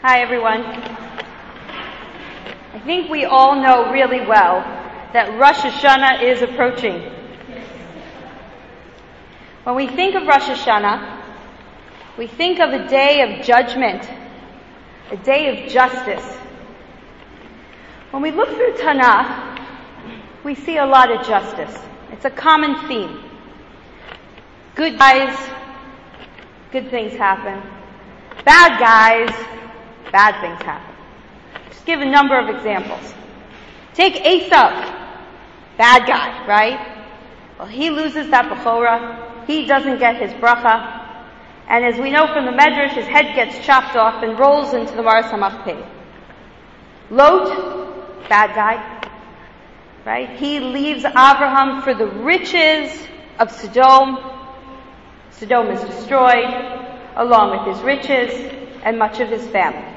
Hi, everyone. I think we all know really well that Rosh Hashanah is approaching. When we think of Rosh Hashanah, we think of a day of judgment, a day of justice. When we look through Tanakh, we see a lot of justice. It's a common theme. Good guys, good things happen. Bad guys, bad things happen. Just give a number of examples. Take Esav, bad guy, right? Well, he loses that Bechorah. He doesn't get his bracha. And as we know from the Medrash, his head gets chopped off and rolls into the Maras HaMachpelah. Lot, bad guy, right? He leaves Abraham for the riches of Sodom. Sodom is destroyed, along with his riches and much of his family.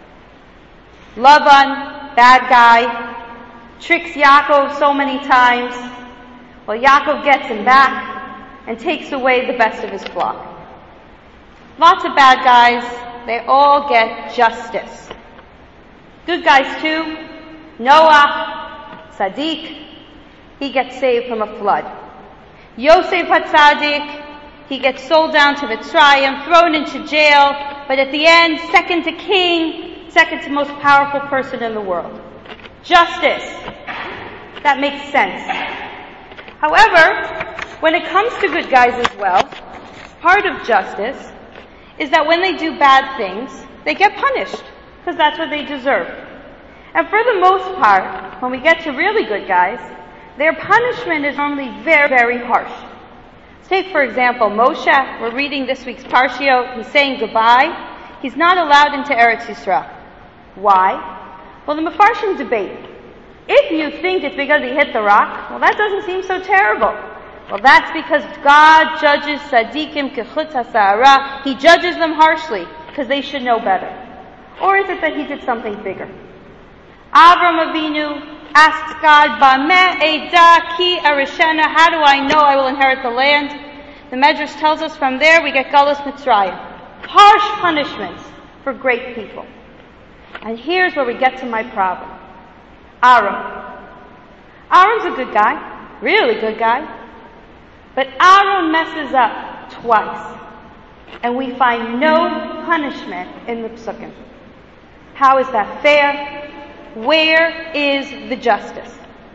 Lavan, bad guy, tricks Yaakov so many times. Well, Yaakov gets him back and takes away the best of his flock. Lots of bad guys, they all get justice. Good guys too. Noah, Tzaddik, he gets saved from a flood. Yosef HaTzadik, he gets sold down to Mitzrayim, thrown into jail, but at the end, second to king, second to most powerful person in the world. Justice. That makes sense. However, when it comes to good guys as well, part of justice is that when they do bad things, they get punished, because that's what they deserve. And for the most part, when we get to really good guys, their punishment is normally very, very harsh. Take, for example, Moshe. We're reading this week's Parshiot. He's saying goodbye. He's not allowed into Eretz Yisrael. Why? Well, the Mefarshim debate. If you think it's because he hit the rock, well, that doesn't seem so terrible. Well, that's because God judges Tzadikim kechutz hasa'ara. He judges them harshly because they should know better. Or is it that he did something bigger? Avram Avinu asks God, Bameh Eida ki arishena, how do I know I will inherit the land? The Medrash tells us from there we get Galus Mitzrayim. Harsh punishments for great people. And here's where we get to my problem. Aaron. Aaron's a good guy, really good guy. But Aaron messes up twice. And we find no punishment in the Psukim. How is that fair? Where is the justice?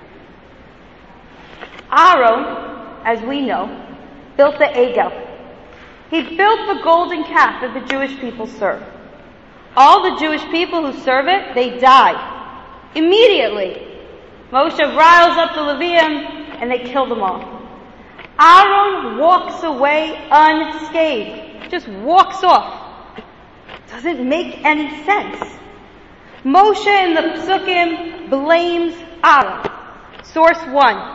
Aaron, as we know, built the Egel. He built the golden calf that the Jewish people serve. All the Jewish people who serve it, they die. Immediately. Moshe riles up the Levium and they kill them all. Aaron walks away unscathed. Just walks off. Doesn't make any sense. Moshe in the Psukim blames Aaron. Source 1.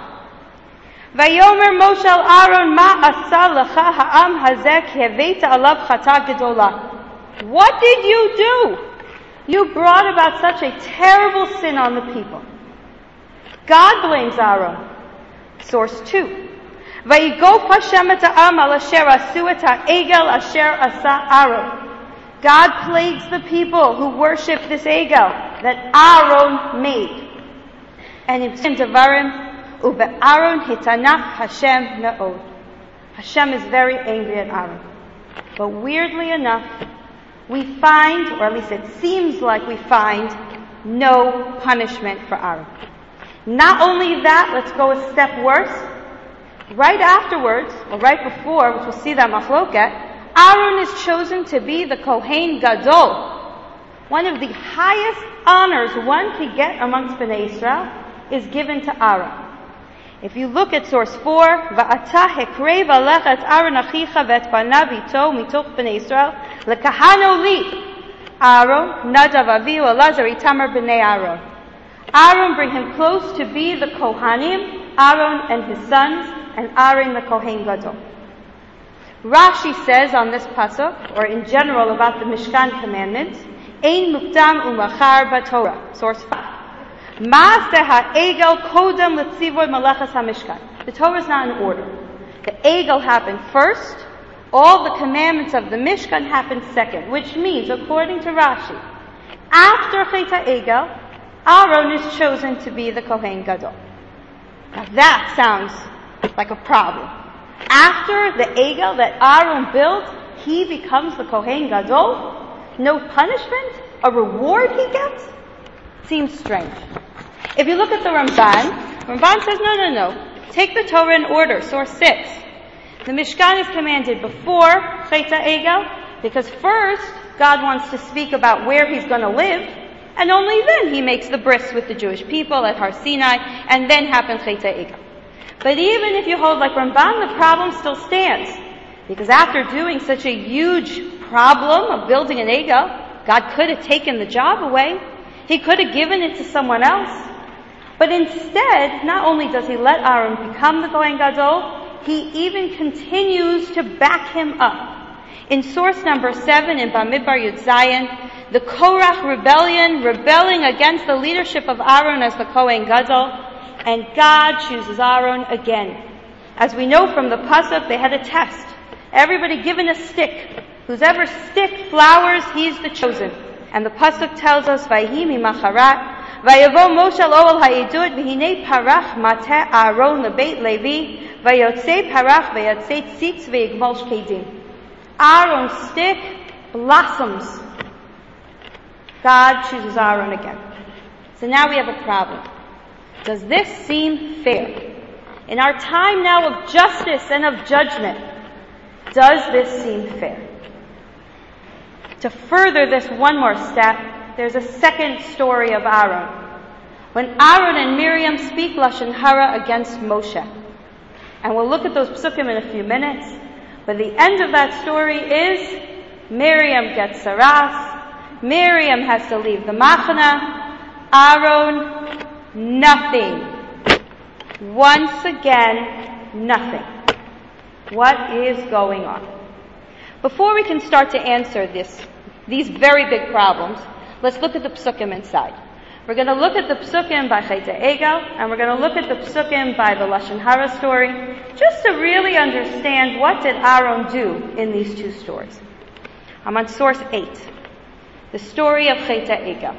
Vayomer Moshe al Aaron ma asa lecha ha'am hazeh ki heveita alav chata gedola. What did you do? You brought about such a terrible sin on the people. God blames Aaron. Source 2. Vayigof Hashem et ha'am al asher asu et ha'egel asher asa Aaron. God plagues the people who worship this Egel that Aaron made. And in Devarim, Ube'Aaron hitanach Hashem me'od. Hashem is very angry at Aaron. But weirdly enough, we find, or at least it seems like we find, no punishment for Aaron. Not only that, let's go a step worse. Right afterwards, or right before, which we'll see that machloket, Aaron is chosen to be the Kohen Gadol. One of the highest honors one could get amongst Bnei Israel is given to Aaron. If you look at source 4, Va'ata hekrev alecha et Aaron achicha ve'et panav ito mitoch Bnei Israel lekahano li Aaron Nadav avihu Elazar itamar b'nei Aaron. Aaron, bring him close to be the Kohanim, Aaron and his sons, and Aaron the Kohen Gadol. Rashi says on this pasuk, or in general about the Mishkan commandments, Ein mukdam umachar b'Torah. Source 5. Ma'aseh ha'egel kodem letzivor malachas ha'mishkan. The Torah is not in order. The egel happened first, all the commandments of the Mishkan happened second, which means, according to Rashi, after Chet HaEgel, Aaron is chosen to be the Kohen Gadol. Now that sounds like a problem. After the Egel that Aaron built, he becomes the Kohen Gadol? No punishment? A reward he gets? Seems strange. If you look at the Ramban says, no. Take the Torah in order, source 6. The Mishkan is commanded before Chet HaEgel, because first, God wants to speak about where he's going to live, and only then he makes the bris with the Jewish people at Har Sinai, and then happens Chet HaEgel. But even if you hold like Ramban, the problem still stands. Because after doing such a huge problem of building an Egel, God could have taken the job away. He could have given it to someone else. But instead, not only does he let Aaron become the Kohen Gadol, he even continues to back him up. In source number 7 in Bamidbar Yud Zayin, the Korach rebelling against the leadership of Aaron as the Kohen Gadol, and God chooses Aaron again. As we know from the Pasuk, they had a test. Everybody given a stick. Whoever stick flowers, he's the chosen. And the Pasuk tells us, Vayhi mimacharat, Vayavo Moshe al ha'idut, V'hinei parach mateh Aaron lebeit Levi, Vayotzei parach vayotzei tzitz v'yigmol shkedim. Aaron's stick blossoms. God chooses Aaron again. So now we have a problem. Does this seem fair? In our time now of justice and of judgment, does this seem fair? To further this one more step, there's a second story of Aaron. When Aaron and Miriam speak Lashon Hara against Moshe. And we'll look at those psukim in a few minutes. But the end of that story is Miriam gets saras. Miriam has to leave the Machana. Aaron, nothing. Once again, nothing. What is going on? Before we can start to answer these very big problems, let's look at the psukim inside. We're going to look at the psukim by Chet HaEgel, and we're going to look at the psukim by the Lashon Hara story, just to really understand what did Aaron do in these two stories. I'm on source 8, the story of Chet HaEgel.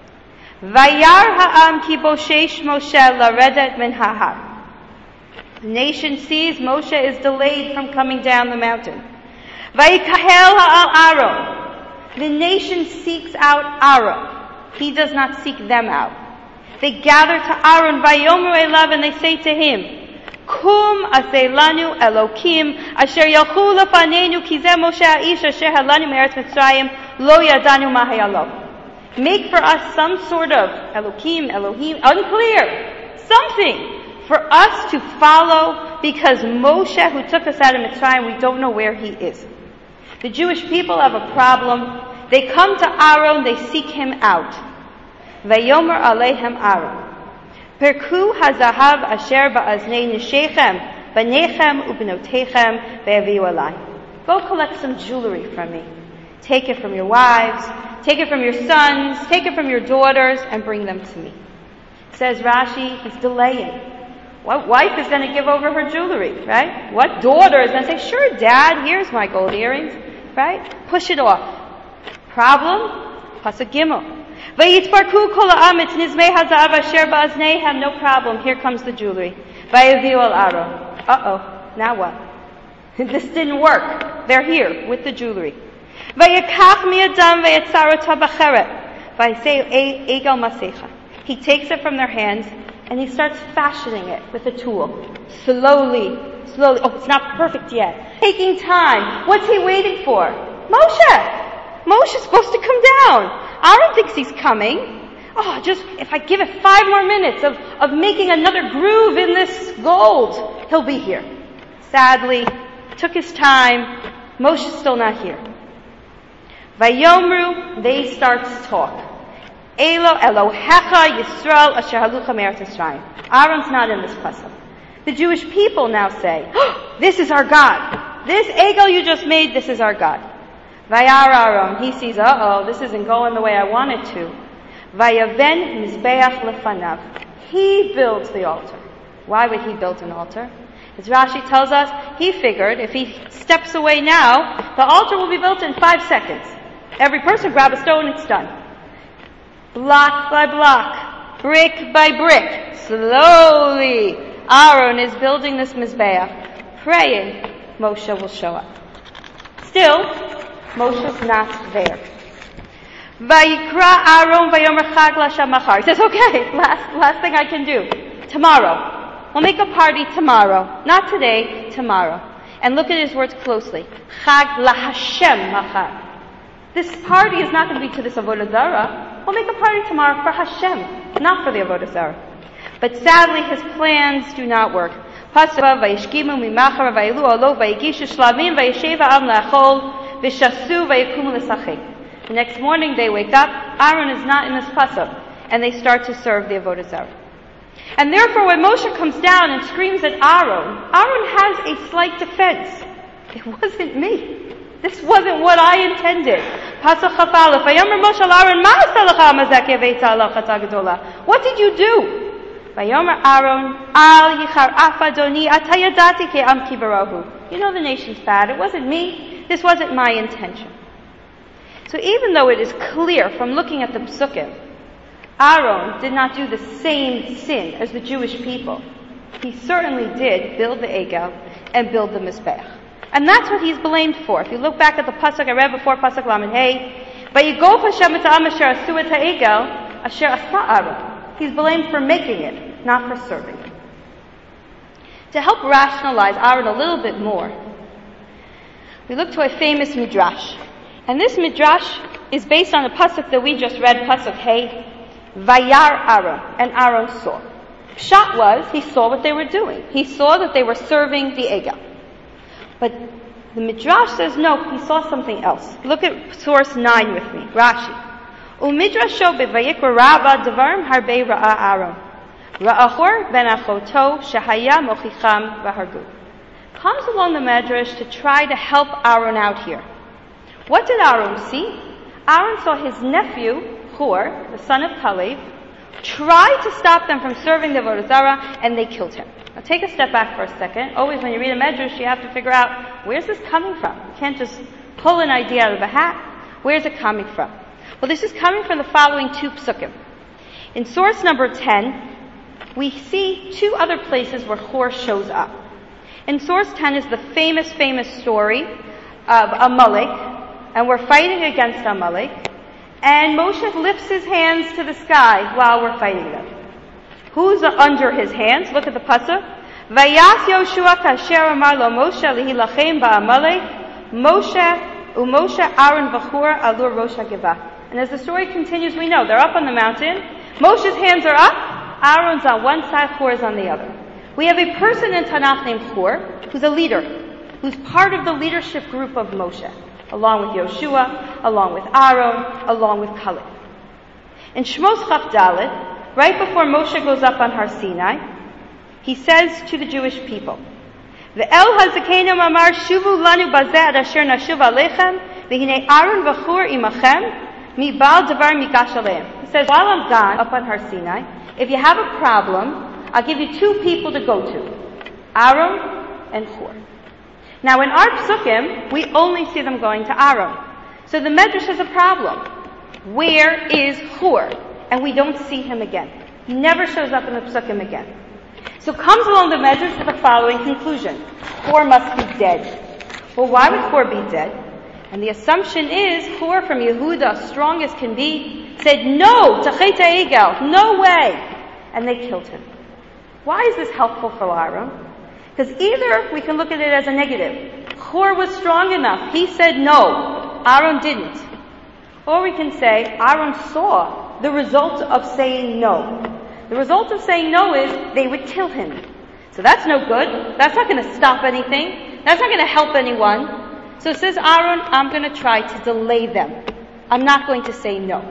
Vayar ha'am ki boshesh Moshe laredet min ha'har. The nation sees Moshe is delayed from coming down the mountain. Vayikahel ha'al Aaron. The nation seeks out Aaron. He does not seek them out. They gather to Aaron, Vayomer elav, and they say to him, Kum aseh lanu Elokim, asher yalchu lefanenu, ki zeh Moshe ha'ish asher halanu me'eretz Mitzrayim, lo yadanu ma hayalo. Make for us some sort of Elokim, Elohim, unclear, something for us to follow, because Moshe, who took us out of Mitzrayim, we don't know where he is. The Jewish people have a problem. They come to Aaron, they seek him out. Vayomer aleichem Aaron. Perku hazahav asher ba'aznei nishechem, banechem ubnotechem ve'aviu alai. Go collect some jewelry from me. Take it from your wives, take it from your sons, take it from your daughters, and bring them to me. Says Rashi, he's delaying. What wife is going to give over her jewelry, right? What daughter is going to say, sure, Dad, here's my gold earrings, right? Push it off. Problem? Pasuk Gimel. Vayitparku kol ha'am et nizmei hazav asher ba'azneihem. No problem. Here comes the jewelry. Vayaviu al Aaron. Uh-oh. Now what? This didn't work. They're here with the jewelry. Vayakach mi'adam vayatzarota b'cheret. Vayasei egel masecha. He takes it from their hands and he starts fashioning it with a tool. Slowly. Oh, it's not perfect yet. Taking time. What's he waiting for? Moshe! Moshe's supposed to come down. Aaron thinks he's coming. Oh, just if I give it 5 more minutes of making another groove in this gold, he'll be here. Sadly, took his time. Moshe's still not here. Vayomru, they start to talk. Elo Elohecha Yisrael asher halucha me'eretz Mitzrayim. Aaron's not in this pasuk. The Jewish people now say, oh, this is our God. This Egel you just made, this is our God. Vayar Aaron, he sees, this isn't going the way I want it to. Vayaven mizbeach lefanav. He builds the altar. Why would he build an altar? As Rashi tells us, he figured if he steps away now, the altar will be built in 5 seconds. Every person grab a stone, it's done. block by block, brick by brick, slowly, Aaron is building this Mizbeach, praying Moshe will show up. Still, Moshe's not there. Vayikra Aaron vayomer chag l'Hashem machar. He says, okay, last thing I can do. Tomorrow. We'll make a party tomorrow. Not today, tomorrow. And look at his words closely. Chag l'Hashem machar. This party is not going to be to this Avodah Zarah. We'll make a party tomorrow for Hashem, not for the Avodah Zarah. But sadly, his plans do not work. The next morning they wake up, Aaron is not in this pasuk, and they start to serve the Avodah Zarah. And therefore when Moshe comes down and screams at Aaron, Aaron has a slight defense. It wasn't me. This wasn't what I intended. Pasuk Chaf Aleph, Vayomer Moshe Aaron, Ma asa lecha hamazek yaveita alav chata gedola? What did you do? Vayomer Aaron, Al yichar af Adoni, ata yadati ke am kibarahu. You know the nation's bad. It wasn't me. This wasn't my intention. So even though it is clear from looking at the Psukim, Aaron did not do the same sin as the Jewish people, he certainly did build the Egel and build the Mizbeach. And that's what he's blamed for. If you look back at the pasuk I read before, pasuk Lamed Hey, Vayigof Hashem et ha'am asher asu et ha'egel asher asa Aaron. He's blamed for making it, not for serving it. To help rationalize Aaron a little bit more, we look to a famous midrash. And this midrash is based on the pasuk that we just read, pasuk Hey, Vayar Aaron, and Aaron saw. Pshat was, he saw what they were doing. He saw that they were serving the Egel. But the Midrash says no, he saw something else. Look at source 9 with me, Rashi. Umidrasho b'vayikra rabba devarim harbe ra'a Aaron. Ra'achor ben achoto shehaya mochicham v'hargu. Comes along the Midrash to try to help Aaron out here. What did Aaron see? Aaron saw his nephew, Hur, the son of Kalev, try to stop them from serving the Avodah Zarah, and they killed him. Now take a step back for a second. Always when you read a Midrash, you have to figure out, where's this coming from? You can't just pull an idea out of a hat. Where's it coming from? Well, this is coming from the following two psukim. In source number 10, we see two other places where Hur shows up. In source 10 is the famous story of Amalek, and we're fighting against Amalek, and Moshe lifts his hands to the sky while we're fighting them. Who's under his hands? Look at the pasuk. Vayas Yoshua kasher amar lo Moshe lihilachem ba'Amalek, Moshe Aaron v'Hur alur rosh hagivah. And as the story continues, we know they're up on the mountain. Moshe's hands are up. Aaron's on one side, Hur is on the other. We have a person in Tanakh named Hur, who's a leader, who's part of the leadership group of Moshe, along with Yoshua, along with Aaron, along with Kalev. In Shmos Chaf Dalet, right before Moshe goes up on Har Sinai, he says to the Jewish people, Ve'el hazakenu amar shuvu lanu bazeh ad asher nashuv alechem, v'hinei Aaron v'Hur imachem, mi bal davar migash aleim. He says, while I'm gone up on Har Sinai, if you have a problem, I'll give you two people to go to, Aaron and Hur. Now in our psukim, we only see them going to Aaron. So the Medrash has a problem. Where is Hur? And we don't see him again. He never shows up in the psukim again. So comes along the Medrash with the following conclusion. Hur must be dead. Well, why would Hur be dead? And the assumption is Hur from Yehuda, strong as can be, said, no, Tachet Egel, no way. And they killed him. Why is this helpful for Aaron? Because either we can look at it as a negative. Hur was strong enough. He said no. Aaron didn't. Or we can say Aaron saw the result of saying no. The result of saying no is they would kill him. So that's no good. That's not going to stop anything. That's not going to help anyone. So says Aaron, I'm going to try to delay them. I'm not going to say no.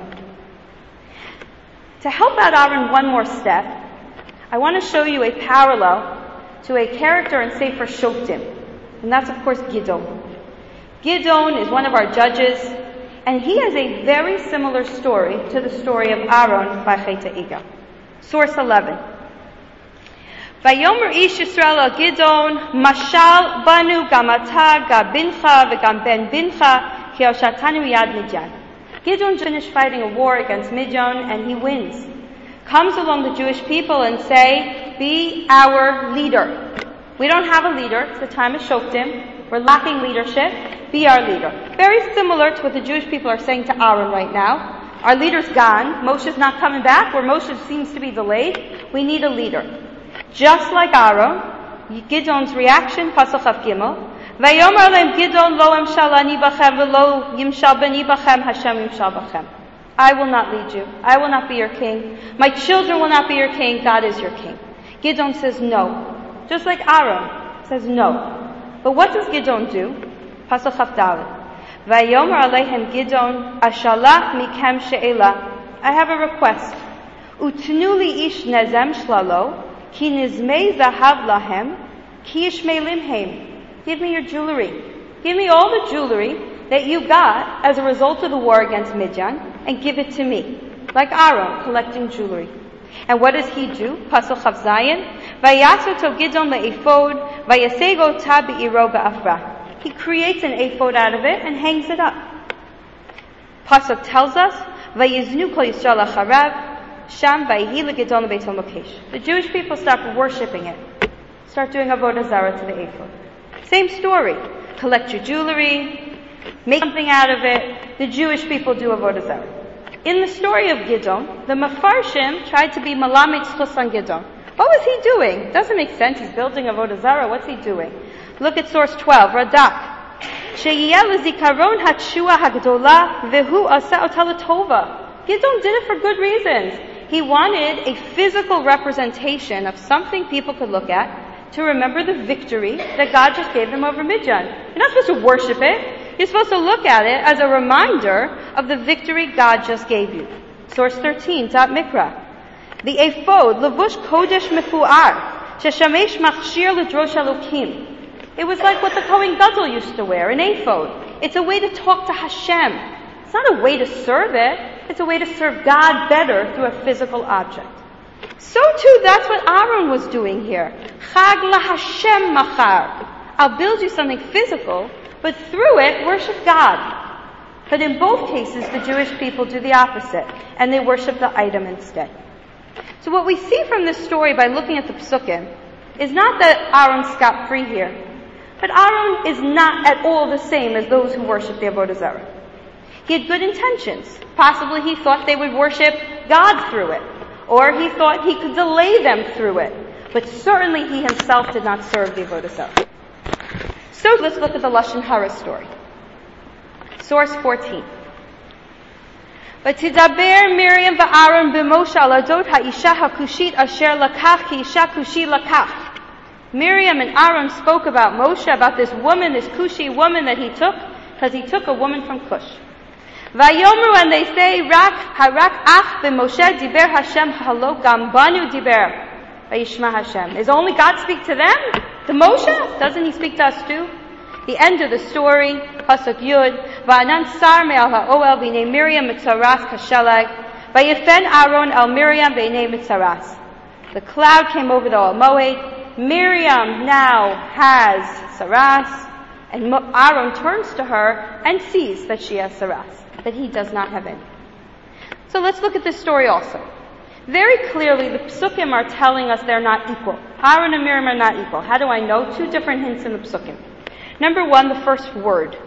To help out Aaron one more step, I want to show you a parallel to a character in Sefer Shoftim. And that's, of course, Gidon. Gidon is one of our judges, and he has a very similar story to the story of Aaron by Chet Egel. Source 11. Vayomer ish Yisrael al Gidon, mashal banu gamata ga bincha v'gam ben bincha ki oshatanu yad midyan. Gideon finished fighting a war against Midian and he wins. Comes along the Jewish people and say, be our leader. We don't have a leader. It's the time of Shoftim. We're lacking leadership. Be our leader. Very similar to what the Jewish people are saying to Aaron right now. Our leader's gone. Moshe's not coming back, or Moshe seems to be delayed. We need a leader. Just like Aaron, Gideon's reaction, Pasuk Chav Gimel, Vayomer lehem Gideon lo emshal ani bachem v'lo yimshal bani bachem Hashem yimshal bachem. I will not lead you. I will not be your king. My children will not be your king. God is your king. Gideon says no. Just like Aaron says no. But what does Gideon do? Pasuk Chav Dalet. Vayomer alehem Gideon ashalach mikem she'ela. I have a request. Utnu li ish nezem shlalo ki nizmei zahav lahem ki yishmei limhem. Give me your jewelry. Give me all the jewelry that you got as a result of the war against Midian and give it to me. Like Aaron collecting jewelry. And what does he do? Pasuk Chav Zayin. Vayatzu to Gideon le'ephod vayasego ta be'iro ba'afra. He creates an ephod out of it and hangs it up. Pasuk tells us, Vayiznu kol Yisrael acharav, sham vayihi leGideon leBeit HaMokesh. The Jewish people start worshipping it. Start doing avodah zarah to the ephod. Same story. Collect your jewelry, make something out of it. The Jewish people do avodah zarah. In the story of Gideon, the Mefarshim tried to be malamed zchus on Gideon. What was he doing? Doesn't make sense. He's building avodah zarah. What's he doing? Look at source 12, Radak. Sheyiyeh lezikaron hatshua hagdola vehu asa ota latova. Gideon did it for good reasons. He wanted a physical representation of something people could look at to remember the victory that God just gave them over Midian. You're not supposed to worship it. You're supposed to look at it as a reminder of the victory God just gave you. Source 13, Dot Mikra. The ephod, levush kodesh mefu'ar, sheshamesh machshir ledrosh elokim. It was like what the Kohen Gadol used to wear, an ephod. It's a way to talk to Hashem. It's not a way to serve it. It's a way to serve God better through a physical object. So too, that's what Aaron was doing here. Chag laHashem machar. I'll build you something physical, but through it, worship God. But in both cases, the Jewish people do the opposite, and they worship the item instead. So what we see from this story by looking at the Psukim is not that Aaron's scot-free here, but Aaron is not at all the same as those who worship the avodah zarah. He had good intentions. Possibly he thought they would worship God through it, or he thought he could delay them through it. But certainly he himself did not serve the avodah zarah. So let's look at the Lashon Hara story. Source 14. V'tidaber Miriam v'Aaron b'Moshe al adot ha'isha ha'kushit asher lakach ki isha kushi lakach. Miriam and Aaron spoke about Moshe, about this woman, this Cushi woman that he took, because he took a woman from Cush. Vayomru, and they say, harak ach b'Moshe diber Hashem halo gam banu diber vayishma Hashem. Does only God speak to them? To Moshe? Doesn't he speak to us too? The end of the story, Pasuk Yud, Va'anan sar me'al ha'oel v'nei Miriam mitzaras kashelag, Vayifen Aaron el Miriam v'nei mitzaras. The cloud came over the Ol Moed. Miriam now has saras, and Aaron turns to her and sees that she has saras, that he does not have any. So let's look at this story also. Very clearly, the Psukim are telling us they're not equal. Aaron and Miriam are not equal. How do I know? Two different hints in the Psukim. Number one, the first word.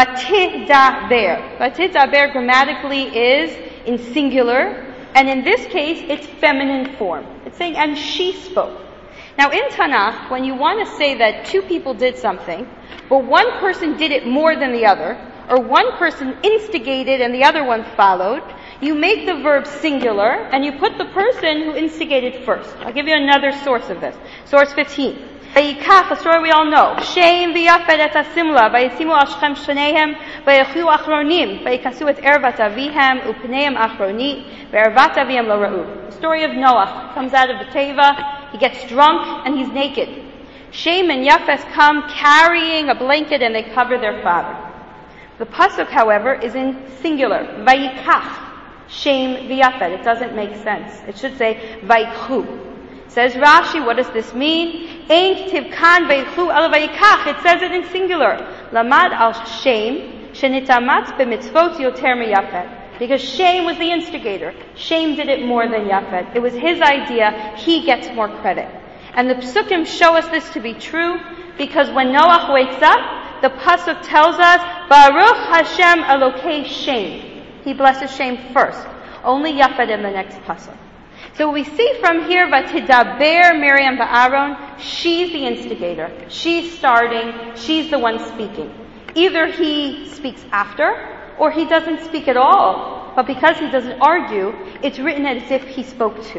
Vatidaber. Vatidaber grammatically is in singular, and in this case, it's feminine form. It's saying, and she spoke. Now in Tanakh, when you want to say that two people did something, but one person did it more than the other, or one person instigated and the other one followed, you make the verb singular and you put the person who instigated first. I'll give you another source of this. Source 15. Vayikach, a story we all know. Shem v'yafed et asimla, vayisimu al shchem shnehem, vayechu achronim, vayikasu et ervat avihem, upneim achroni, ve'ervat avim lo ra'u. The story of Noah comes out of the Teva. He gets drunk and he's naked. Shem and Yafes come carrying a blanket and they cover their father. The pasuk, however, is in singular. Vayikach, Shem v'Yafed. It doesn't make sense. It should say Vayikhu. Says Rashi, what does this mean? Ein tivkan vayikhu el vayikach. It says it in singular. Lamad al Shem shenitamatz b'mitzvot yoter miyafed. Because Shem was the instigator. Shem did it more than Yafet. It was his idea. He gets more credit. And the Psukim show us this to be true because when Noach wakes up, the Pasuk tells us, Baruch Hashem Elokei Shem. He blesses Shem first. Only Yafet in the next Pasuk. So we see from here, Vatidaber Miriam Ba'aron, she's the instigator. She's starting. She's the one speaking. Either he speaks after, or he doesn't speak at all. But because he doesn't argue, it's written as if he spoke to.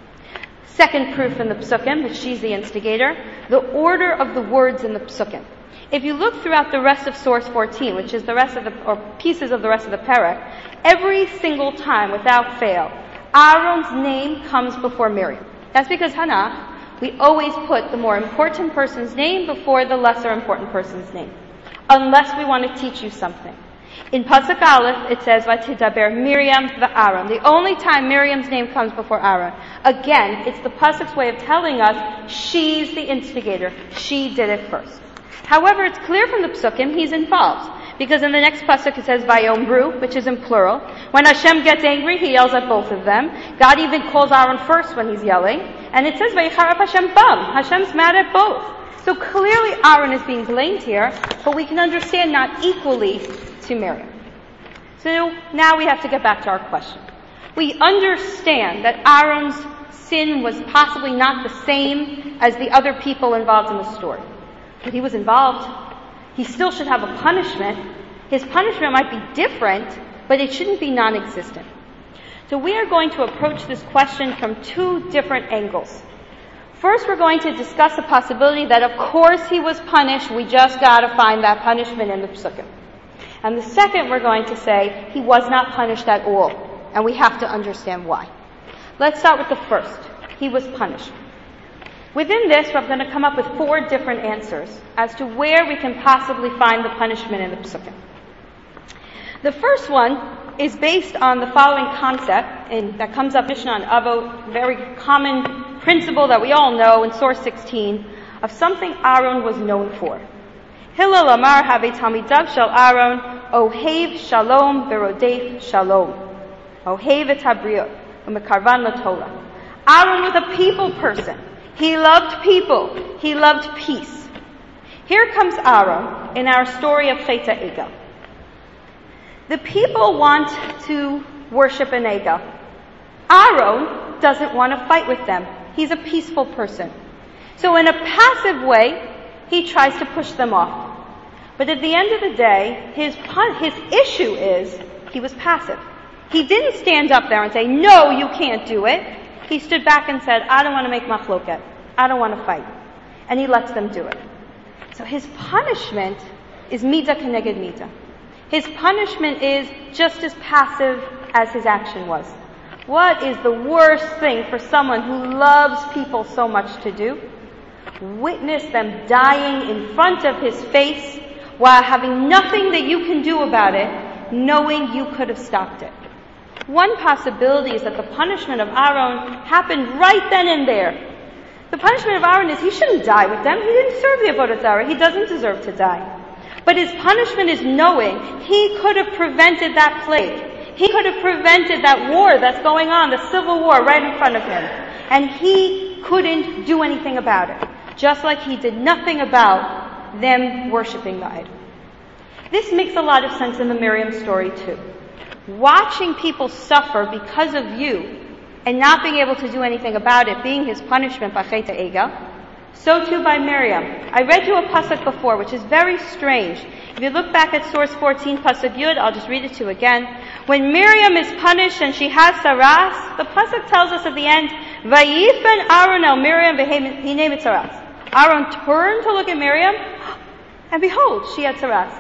Second proof in the Psukim that she's the instigator, the order of the words in the Psukim. If you look throughout the rest of Source 14, which is the rest of or pieces of the rest of the Perek, every single time, without fail, Aaron's name comes before Miriam. That's because Tanakh, we always put the more important person's name before the lesser important person's name. Unless we want to teach you something. In Pasuk Aleph, it says, Vatidaber Miriam v'Aaron. The only time Miriam's name comes before Aaron. Again, it's the Pasuk's way of telling us she's the instigator. She did it first. However, it's clear from the Psukim he's involved. Because in the next Pasuk it says Vayomru, which is in plural. When Hashem gets angry, he yells at both of them. God even calls Aaron first when he's yelling. And it says Vayicharaf Hashem Bam. Hashem's mad at both. So clearly Aaron is being blamed here, but we can understand not equally to Miriam. So now we have to get back to our question. We understand that Aaron's sin was possibly not the same as the other people involved in the story. But he was involved. He still should have a punishment. His punishment might be different, but it shouldn't be non-existent. So we are going to approach this question from two different angles. First, we're going to discuss the possibility that of course he was punished, we just gotta find that punishment in the Psukim. And the second, we're going to say he was not punished at all, and we have to understand why. Let's start with the first. He was punished. Within this, we're going to come up with 4 different answers as to where we can possibly find the punishment in the Psukim. The first one is based on the following concept, and that comes up Mishnah and Avot, very common principle that we all know in Source 16, of something Aaron was known for. Hillel Amar Have Talmidav Shel Aaron Ohev Shalom Verodef Shalom Ohev Et Habriot Umekarvan LaTorah. Aaron was a people person. He loved people. He loved peace. Here comes Aaron in our story of Chet HaEgel. The people want to worship an Egel. Aaron doesn't want to fight with them. He's a peaceful person. So in a passive way, he tries to push them off. But at the end of the day, his issue is he was passive. He didn't stand up there and say, no, you can't do it. He stood back and said, I don't want to make machloket. I don't want to fight. And he lets them do it. So his punishment is midah keneged midah. His punishment is just as passive as his action was. What is the worst thing for someone who loves people so much to do? Witness them dying in front of his face while having nothing that you can do about it, knowing you could have stopped it. One possibility is that the punishment of Aaron happened right then and there. The punishment of Aaron is he shouldn't die with them. He didn't serve the Avodah Zarah. He doesn't deserve to die. But his punishment is knowing he could have prevented that plague. He could have prevented that war that's going on, the civil war right in front of him. And he couldn't do anything about it. Just like he did nothing about them worshiping the idol. This makes a lot of sense in the Miriam story too. Watching people suffer because of you and not being able to do anything about it being his punishment by Chet HaEgel, so too by Miriam. I read you a pasuk before, which is very strange. If you look back at Source 14, pasuk Yud, I'll just read it to you again. When Miriam is punished and she has saras, the pasuk tells us at the end, Vayifen Aaron el Miriam v'hinei mitzaras. Aaron turned to look at Miriam, and behold, she had saras.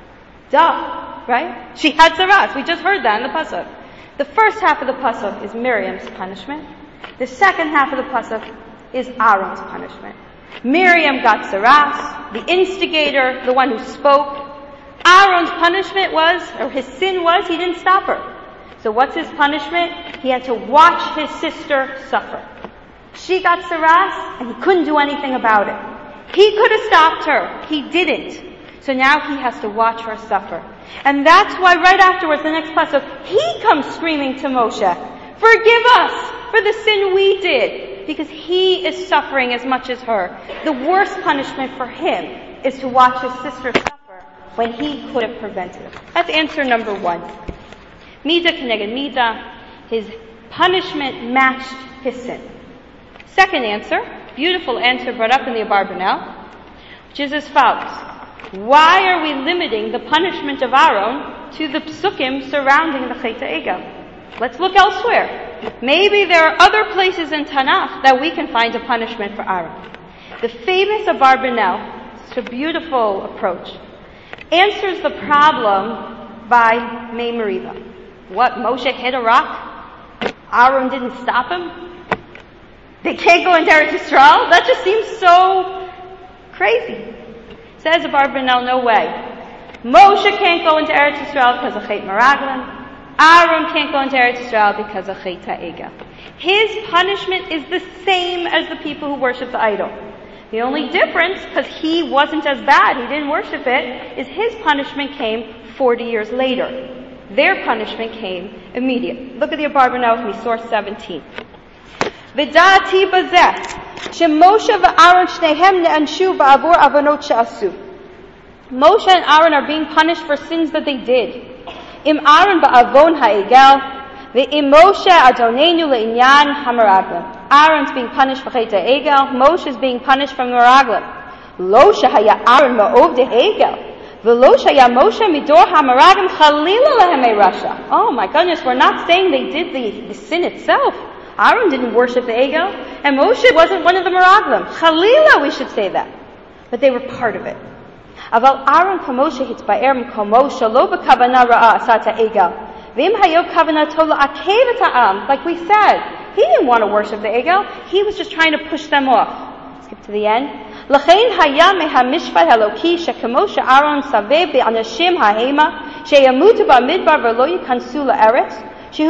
Duh, right? She had saras. We just heard that in the pasuk. The first half of the pasuk is Miriam's punishment. The second half of the pasuk is Aaron's punishment. Miriam got saras, the instigator, the one who spoke. Aaron's punishment was, or his sin was, he didn't stop her. So what's his punishment? He had to watch his sister suffer. She got saras, and he couldn't do anything about it. He could have stopped her. He didn't. So now he has to watch her suffer. And that's why right afterwards, the next pasuk, he comes screaming to Moshe, forgive us for the sin we did, because he is suffering as much as her. The worst punishment for him is to watch his sister suffer when he could have prevented it. That's answer number one. Mida keneged mida, his punishment matched his sin. Second answer, beautiful answer brought up in the Abarbanel, which is as follows. Why are we limiting the punishment of Aaron to the psukim surrounding the Chet HaEgel? Let's look elsewhere. Maybe there are other places in Tanakh that we can find a punishment for Aaron. The famous Abarbanel, it's a beautiful approach, answers the problem by Mei Meriva. What, Moshe hit a rock? Aaron didn't stop him? They can't go into Eretz Yisrael? That just seems so crazy. Says Abarbanel, no way. Moshe can't go into Eretz Yisrael because of Chet Meraglim. Aaron can't go into Eretz Yisrael because of Chet HaEgel. His punishment is the same as the people who worship the idol. The only difference, because he wasn't as bad, he didn't worship it, is his punishment came 40 years later. Their punishment came immediately. Look at the Abarbanel with me, source 17. V'da'ati bazeh. Moshe v'Aaron shnehem ne'anshu ba'avur avonot she'asu. Moshe and Aaron are being punished for sins that they did. Im Aaron ba'avon ha'egel, ve'im Moshe adonenu le'inyan hameraglim. Aaron's being punished for Chet HaEgel, Moshe is being punished for meraglim. Lo shehaya Aaron ma'ov de'egel, ve'lo shehaya Moshe midor hameraglim chalila lehem rasha. Oh my goodness, we're not saying they did the sin itself. Aaron didn't worship the Egel, and Moshe wasn't one of the Meraglim. Chalila, we should say that. But they were part of it. Aval Aaron kamoshe hitzba'er kamoshe lo b'kavana ra'a asata Egel. V'im hayo kavana tola akev ta'am. Like we said, he didn't want to worship the Egel. He was just trying to push them off. Skip to the end. L'chein haya meha mishpat haloki shekamoshe Aaron saveh be'anashim ha'hema sheyamutu ba'midbar v'lo yikansu la'eretz. Just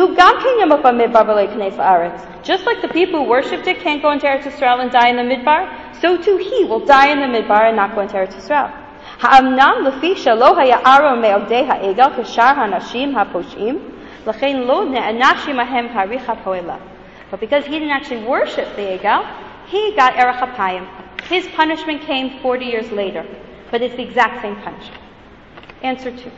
like the people who worshipped it can't go into Eretz Yisrael and die in the Midbar, so too he will die in the Midbar and not go into Eretz Yisrael. Ha'amnam lefi shelo haya Aaron me'odei ha'egel k'shar ha'nashim ha'poshim, l'chein lo ne'anashim ahem harich ha'poela. But because he didn't actually worship the Egel, he got erech ha'payim. His punishment came 40 years later, but it's the exact same punishment. Answer 2.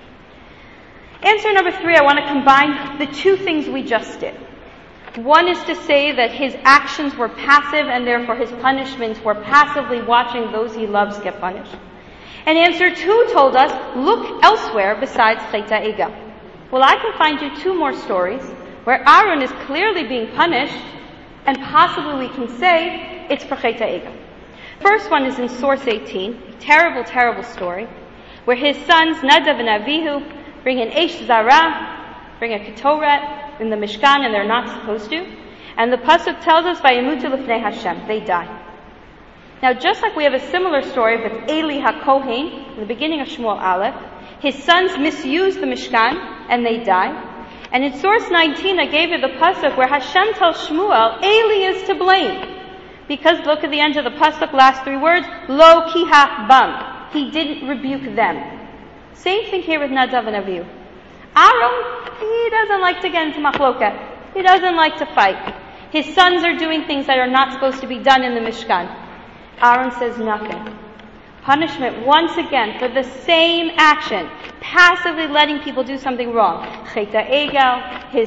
Answer number 3, I want to combine the two things we just did. One is to say that his actions were passive and therefore his punishments were passively watching those he loves get punished. And answer 2 told us, look elsewhere besides Chet HaEgel. Well, I can find you 2 more stories where Aaron is clearly being punished and possibly we can say it's for Chet HaEgel. First one is in source 18, a terrible, terrible story, where his sons Nadav and Avihu bring an Eish Zara, bring a Ketoret in the Mishkan, and they're not supposed to. And the pasuk tells us, Vayemutu lifnei Hashem, they die. Now, just like we have a similar story with Eli HaKohen in the beginning of Shmuel Aleph, his sons misuse the Mishkan and they die. And in source 19, I gave you the pasuk where Hashem tells Shmuel, Eli is to blame. Because look at the end of the pasuk, last 3 words, Lo kiha bam. He didn't rebuke them. Same thing here with Nadav and Avihu. Aaron, he doesn't like to get into machloket. He doesn't like to fight. His sons are doing things that are not supposed to be done in the Mishkan. Aaron says nothing. Punishment once again for the same action, passively letting people do something wrong. Chet HaEgel, his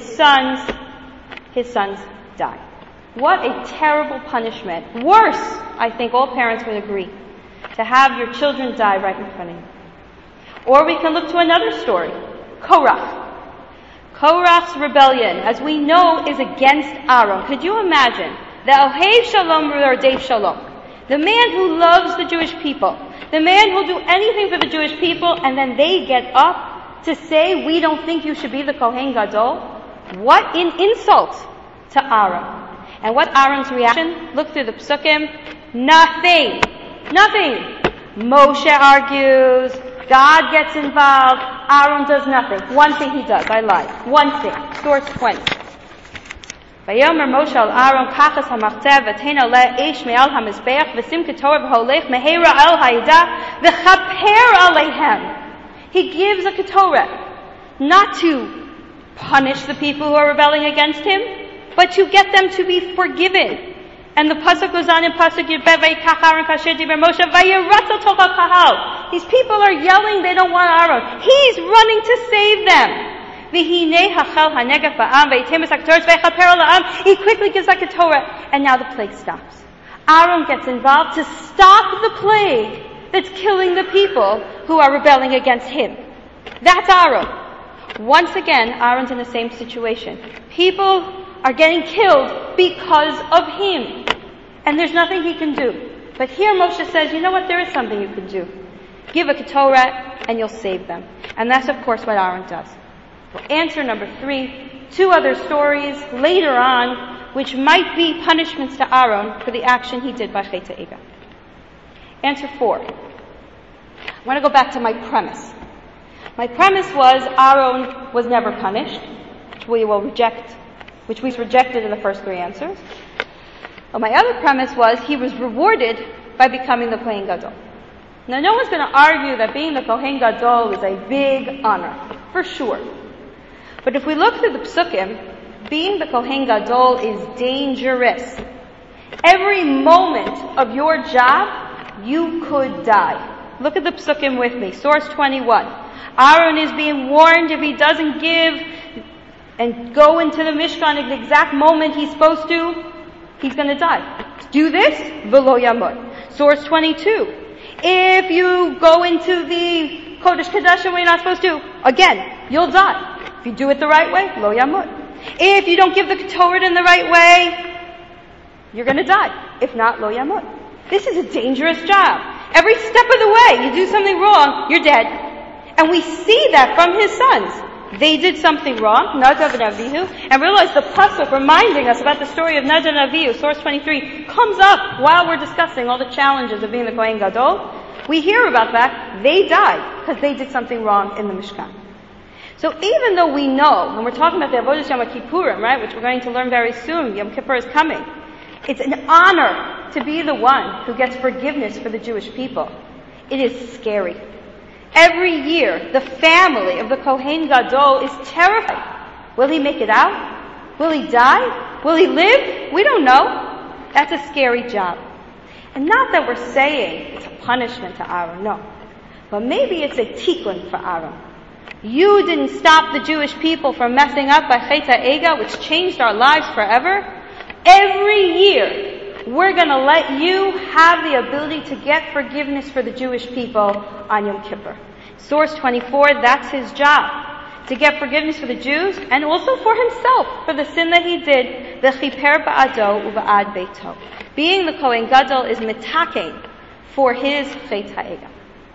sons die. What a terrible punishment. Worse, I think all parents would agree, to have your children die right in front of you. Or we can look to another story, Korach. Korach's rebellion, as we know, is against Aaron. Could you imagine? The Ohev Shalom Rodef Shalom. The man who loves the Jewish people. The man who'll do anything for the Jewish people, and then they get up to say, we don't think you should be the Kohen Gadol. What an insult to Aaron. And what Aaron's reaction? Look through the psukim. Nothing. Moshe argues. God gets involved. Aaron does nothing. One thing he does. I lied. One thing. Source 20. Vayomer Moshe al Aaron kachas hamachtev v'tein aleh eish me'al hamizbeach v'sim ketorah v'holech mehera el ha'ida v'chaper aleihem. He gives a ketoret, not to punish the people who are rebelling against him, but to get them to be forgiven. And the pasuk goes on in pasuk Yud Bet, Vayikach Aaron kasher diber Moshe vayiratz tov ha'kahal. These people are yelling, they don't want Aaron. He's running to save them. He quickly gives a ketoret, and now the plague stops. Aaron gets involved to stop the plague that's killing the people who are rebelling against him. That's Aaron. Once again, Aaron's in the same situation. People are getting killed because of him. And there's nothing he can do. But here Moshe says, you know what, there is something you can do. Give a ketoret and you'll save them. And that's of course what Aaron does. Answer number 3, 2 other stories later on which might be punishments to Aaron for the action he did by Chet HaEgel. Answer 4. I want to go back to my premise. My premise was Aaron was never punished, which we rejected in the first 3 answers. But my other premise was he was rewarded by becoming the Kohen Gadol. Now no one's going to argue that being the Kohen Gadol is a big honor, for sure. But if we look through the Psukim, being the Kohen Gadol is dangerous. Every moment of your job, you could die. Look at the Psukim with me. Source 21. Aaron is being warned if he doesn't give and go into the Mishkan at the exact moment he's supposed to, he's going to die. Do this, v'lo yamot. Source 22. If you go into the Kodesh Kodashim when you're not supposed to, again, you'll die. If you do it the right way, lo yamut. If you don't give the ketoret in the right way, you're going to die. If not, lo yamut. This is a dangerous job. Every step of the way, you do something wrong, you're dead. And we see that from his sons. They did something wrong, Nadav and Avihu, and realize the pasuk reminding us about the story of Nadav and Avihu, source 23, comes up while we're discussing all the challenges of being the Kohen Gadol. We hear about that. They died because they did something wrong in the Mishkan. So even though we know, when we're talking about the Avodas Yom Kippurim, right, which we're going to learn very soon, Yom Kippur is coming, it's an honor to be the one who gets forgiveness for the Jewish people. It is scary. Every year, the family of the Kohen Gadol is terrified. Will he make it out? Will he die? Will he live? We don't know. That's a scary job. And not that we're saying it's a punishment to Aaron, no. But maybe it's a tikkun for Aaron. You didn't stop the Jewish people from messing up by Chet HaEgel, which changed our lives forever. Every year, we're going to let you have the ability to get forgiveness for the Jewish people on Yom Kippur. Source 24, that's his job. To get forgiveness for the Jews and also for himself, for the sin that he did, the chiper ba'ado uva'ad beito. Being the Kohen Gadol is mitaking for his Chet HaEgel.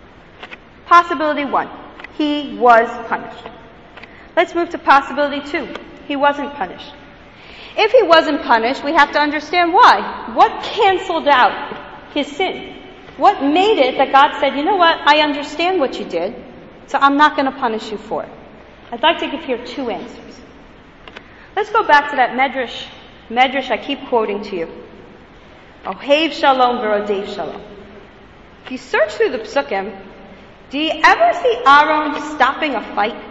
Possibility 1. He was punished. Let's move to possibility 2. He wasn't punished. If he wasn't punished, we have to understand why. What canceled out his sin? What made it that God said, you know what, I understand what you did, so I'm not going to punish you for it? I'd like to give here 2 answers. Let's go back to that medrash I keep quoting to you. Ohev shalom v'rodev shalom. If you search through the Psukim, do you ever see Aaron stopping a fight?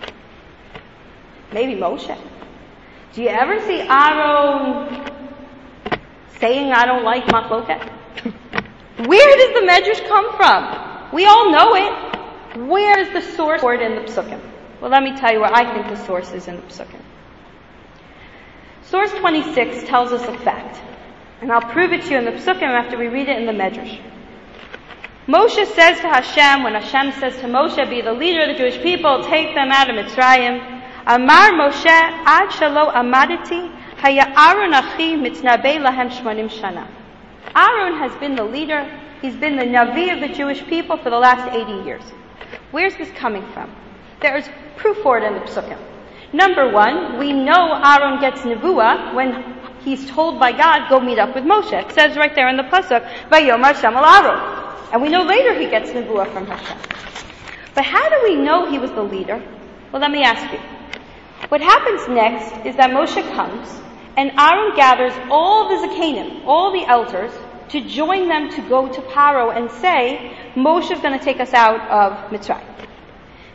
Maybe Moshe. Do you ever see Aaron saying, I don't like machloket? Where does the medrash come from? We all know it. Where is the source for it in the Psukim? Well, let me tell you where I think the source is in the Psukim. Source 26 tells us a fact. And I'll prove it to you in the Psukim after we read it in the medrash. Moshe says to Hashem, when Hashem says to Moshe, be the leader of the Jewish people, take them out of Mitzrayim, Amar Moshe, ad shalo amaditi, haya Aaron achi mitznabei lahem shmonim shana. Aaron has been the leader, he's been the Navi of the Jewish people for the last 80 years. Where's this coming from? There is proof for it in the Psukim. Number 1, we know Aaron gets nevuah when he's told by God, go meet up with Moshe. It says right there in the pasuk, Vayomar Hashem al Aaron. And we know later he gets nevuah from Hashem. But how do we know he was the leader? Well, let me ask you. What happens next is that Moshe comes and Aaron gathers all the Zakanim, all the elders, to join them to go to Paro and say, Moshe is going to take us out of Mitzrayim.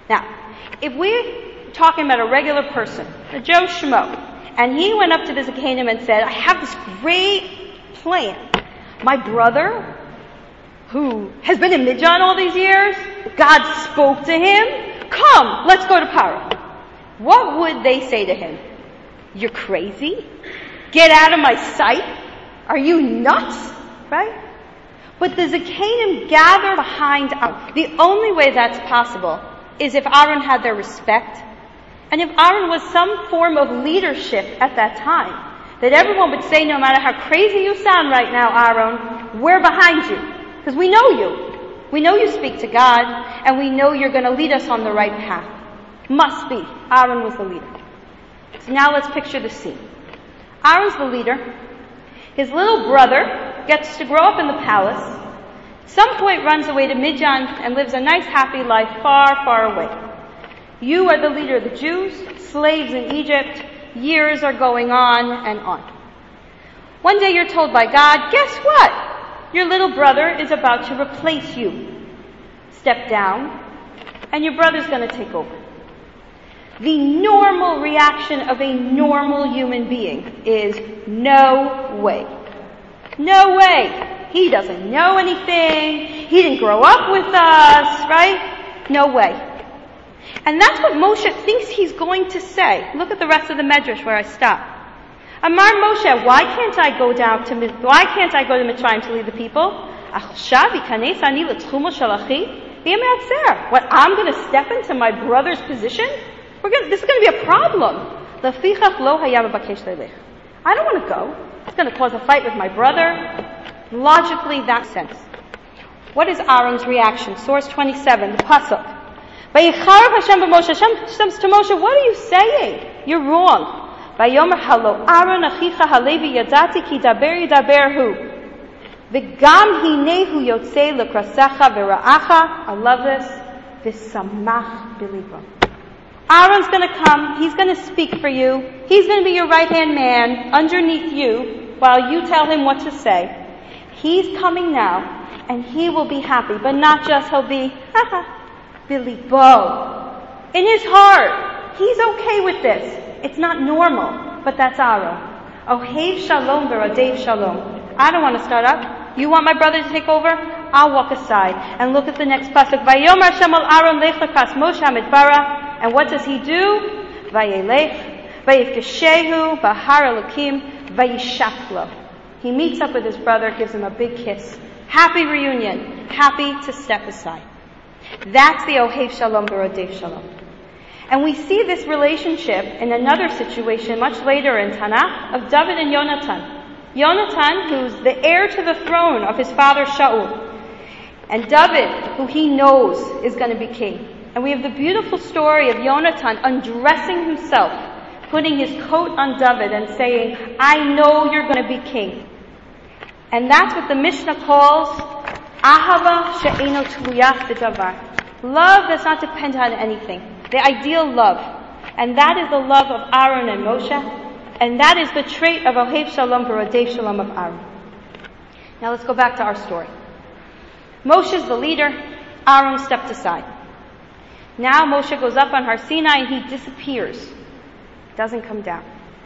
Now, if we're talking about a regular person, a Joe Schmo, and he went up to the Zakanim and said, I have this great plan. My brother, who has been in Midian all these years, God spoke to him, come, let's go to Paro. What would they say to him? You're crazy? Get out of my sight? Are you nuts? Right? But the Zakanim gather behind Aaron. The only way that's possible is if Aaron had their respect, and if Aaron was some form of leadership at that time, that everyone would say, no matter how crazy you sound right now, Aaron, we're behind you. Because we know you. We know you speak to God, and we know you're going to lead us on the right path. Must be. Aaron was the leader. So now let's picture the scene. Aaron's the leader. His little brother gets to grow up in the palace. At some point runs away to Midian and lives a nice happy life far, far away. You are the leader of the Jews, slaves in Egypt. Years are going on and on. One day you're told by God, guess what? Your little brother is about to replace you. Step down, and your brother's going to take over. The normal reaction of a normal human being is, no way. No way. He doesn't know anything. He didn't grow up with us, right? No way. And that's what Moshe thinks he's going to say. Look at the rest of the Medrash where I stop. Amar Moshe, why can't I go to Mitzrayim to lead the people? What, I'm going to step into my brother's position? This is going to be a problem. I don't want to go. It's going to cause a fight with my brother. Logically, that makes sense. What is Aaron's reaction? Source 27, the Pasuk. Hashem says to Moshe, what are you saying? You're wrong. Vayomer halo Aaron achicha halevi yadati ki daber yidaber hu. V'gam hinehu yotzei lekrasecha v'ra'acha. I love this. V'samach b'libo. Aaron's going to come. He's going to speak for you. He's going to be your right-hand man underneath you while you tell him what to say. He's coming now, and he will be happy. But not just he'll be, Bilibo. In his heart, he's okay with this. It's not normal, but that's Aaron. Ohev shalom v'radev shalom. I don't want to start up. You want my brother to take over? I'll walk aside. And look at the next pasuk. Vayomer Hashem al Aaron lech lekas Moshe hamidbara. And what does he do? Vayelech, vayifkeshehu, bahar elokim, vayishaklo. He meets up with his brother, gives him a big kiss. Happy reunion. Happy to step aside. That's the Ohev Shalom V'Rodev Shalom. And we see this relationship in another situation much later in Tanakh of David and Yonatan. Yonatan, who's the heir to the throne of his father Shaul. And David, who he knows is going to be king. And we have the beautiful story of Yonatan undressing himself, putting his coat on David and saying, I know you're going to be king. And that's what the Mishnah calls Ahava she'eno tuluyah b'davar. Love that's not dependent on anything. The ideal love. And that is the love of Aaron and Moshe. And that is the trait of Ohev Shalom V'Rodev Shalom of Aaron. Now let's go back to our story. Moshe's the leader. Aaron stepped aside. Now Moshe goes up on Har Sinai and he disappears. Doesn't come down.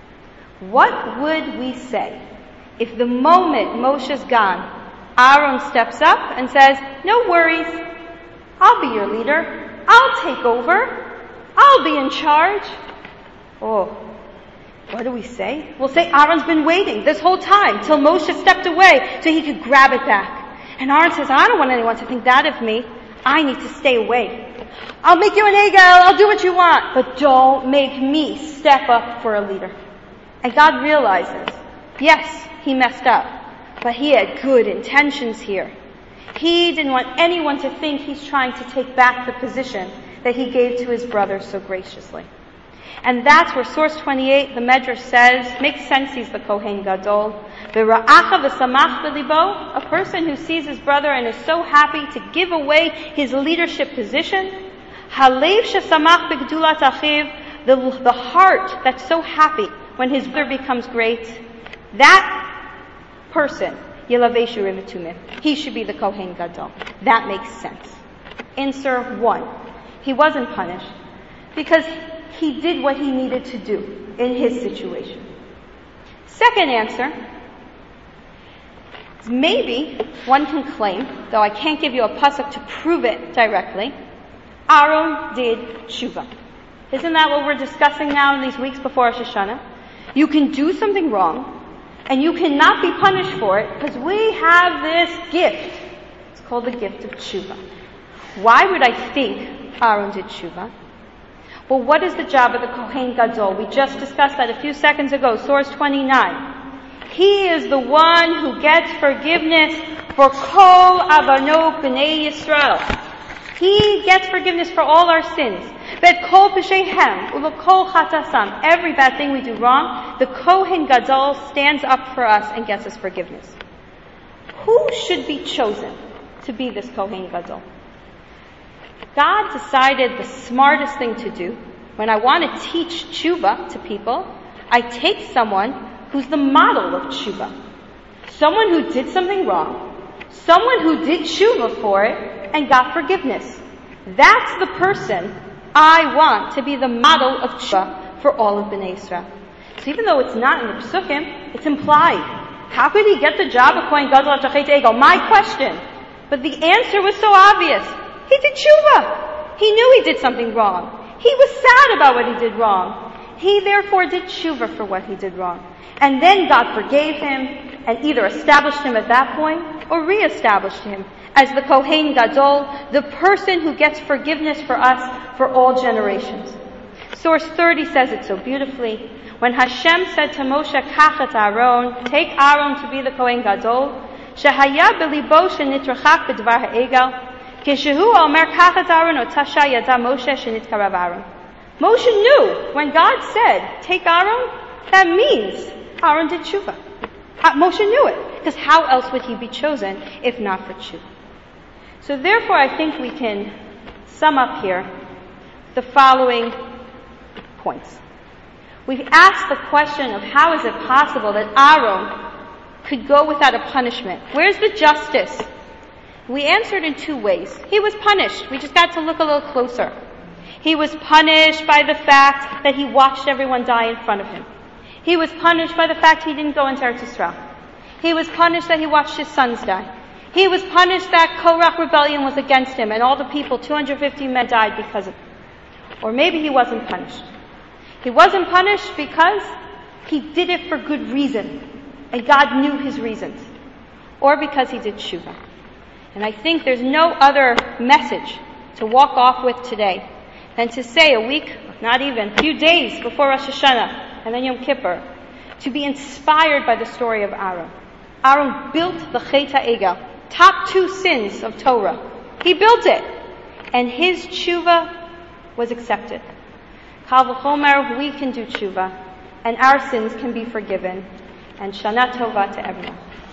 What would we say if the moment Moshe's gone, Aaron steps up and says, no worries, I'll be your leader. I'll take over. I'll be in charge. Oh, what do we say? We'll say Aaron's been waiting this whole time till Moshe stepped away so he could grab it back. And Aaron says, I don't want anyone to think that of me. I need to stay away. I'll make you an egel. I'll do what you want. But don't make me step up for a leader. And God realizes, yes, he messed up. But he had good intentions here. He didn't want anyone to think he's trying to take back the position that he gave to his brother so graciously. And that's where source 28, the Medrash says, makes sense he's the Kohen Gadol. V'ra'acha v'samach b'libo, a person who sees his brother and is so happy to give away his leadership position. Halev shesamach b'gedulat achiv, the heart that's so happy when his brother becomes great. That person, Yelaveshu Rivitumim, he should be the Kohen Gadol. That makes sense. Answer 1. He wasn't punished because he did what he needed to do in his situation. Second answer is maybe one can claim, though I can't give you a pasuk to prove it directly, Aaron did tshuva. Isn't that what we're discussing now in these weeks before Rosh Hashanah? You can do something wrong, and you cannot be punished for it because we have this gift. It's called the gift of tshuva. Why would I think Aaron did tshuva? Well, what is the job of the Kohen Gadol? We just discussed that a few seconds ago, source 29. He is the one who gets forgiveness for Kol Avanot B'nai Yisrael. He gets forgiveness for all our sins. But Kol P'sheihem U'Kol Chatasam, every bad thing we do wrong, the Kohen Gadol stands up for us and gets us forgiveness. Who should be chosen to be this Kohen Gadol? God decided the smartest thing to do. When I want to teach tshuva to people, I take someone who's the model of tshuva. Someone who did something wrong. Someone who did tshuva for it and got forgiveness. That's the person I want to be the model of tshuva for all of Bnei Israel. So even though it's not in the Pesukim, it's implied. How could he get the job of Kohen Gadol Tachet Ego? My question. But the answer was so obvious. He did tshuva. He knew he did something wrong. He was sad about what he did wrong. He therefore did tshuva for what he did wrong. And then God forgave him and either established him at that point or re-established him as the Kohen Gadol, the person who gets forgiveness for us for all generations. Source 30 says it so beautifully. When Hashem said to Moshe, Kach et Aaron, take Aaron to be the Kohen Gadol, Shehaya belibo shenitrachak b'dvar ha'egel, Kishehu Omer Kach et Aaron Otasha Yada Moshe Shenitkarav Aaron. Moshe knew when God said, take Aaron, that means Aaron did tshuva. Moshe knew it, because how else would he be chosen if not for tshuva? So therefore I think we can sum up here the following points. We've asked the question of how is it possible that Aaron could go without a punishment? Where's the justice? We answered in two ways. He was punished. We just got to look a little closer. He was punished by the fact that he watched everyone die in front of him. He was punished by the fact he didn't go into Eretz Yisrael. He was punished that he watched his sons die. He was punished that Korach rebellion was against him and all the people, 250 men, died because of it. Or maybe he wasn't punished. He wasn't punished because he did it for good reason and God knew his reasons. Or because he did tshuva. And I think there's no other message to walk off with today than to say a week, not even, a few days before Rosh Hashanah and then Yom Kippur, to be inspired by the story of Aaron. Aaron built the Chet HaEgel, top 2 sins of Torah. He built it. And his tshuva was accepted. Kal v'chomer, we can do tshuva, and our sins can be forgiven. And Shana Tova to everyone.